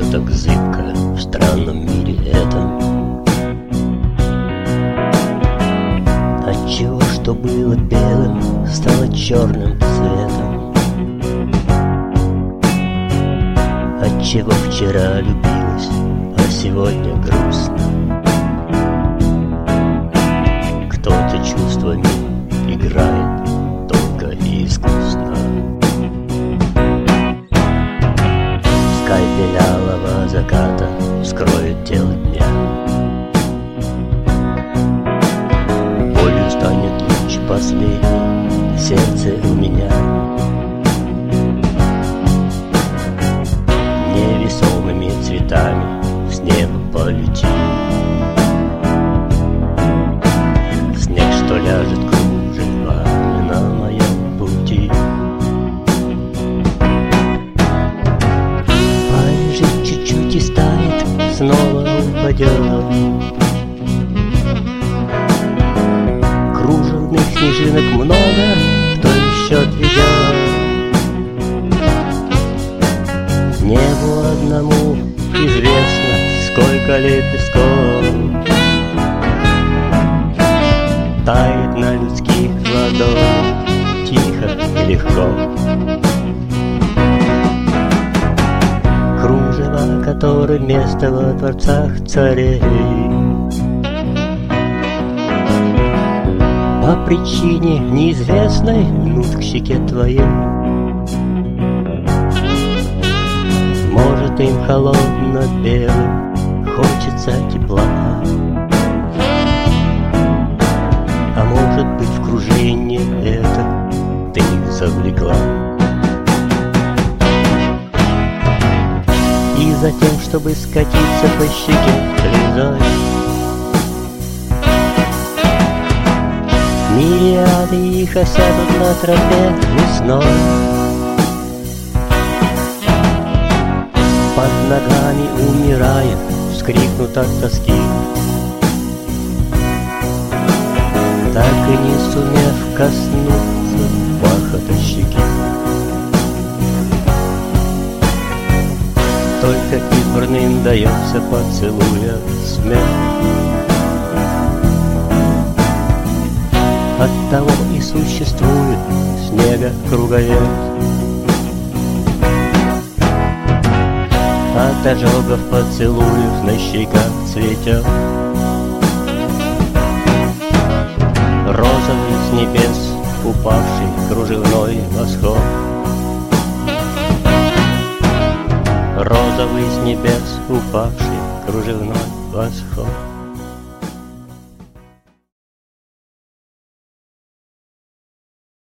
так зыбко в странном мире этом? Отчего, что было белым, стало черным цветом? Отчего вчера любилась, а сегодня грустно? Кто-то чувствами играет тонко и искусно. Пускай белялого заката скроет тело дня. Болью станет луч последний в сердце у меня. Невесомыми цветами с неба полетим. Снег, что ляжет кружевами на моем пути. Полежит чуть-чуть и станет, снова упадет. Кружевных снежинок много, кто счет ведет. Небу одному известно, сколько лепестков тает на людских ладонях, тихо и легко. Кружева, которое место во дворцах царей, по причине неизвестной льнут к щеке твоей. Может, им холодно-белым хочется тепла, а может быть, в кружении это ты их завлекла. И затем, чтобы скатиться по щеке слезой, мириады их осядут на тропе весной. Под ногами умирая, вскрикнут от тоски, так и не сумев коснуться бархата щеки. Только избранным дается поцелуя смех. Оттого и существует снега круговерть. От ожогов поцелуев на щеках цветет розовый с небес упавший кружевной восход. Розовый с небес упавший кружевной восход.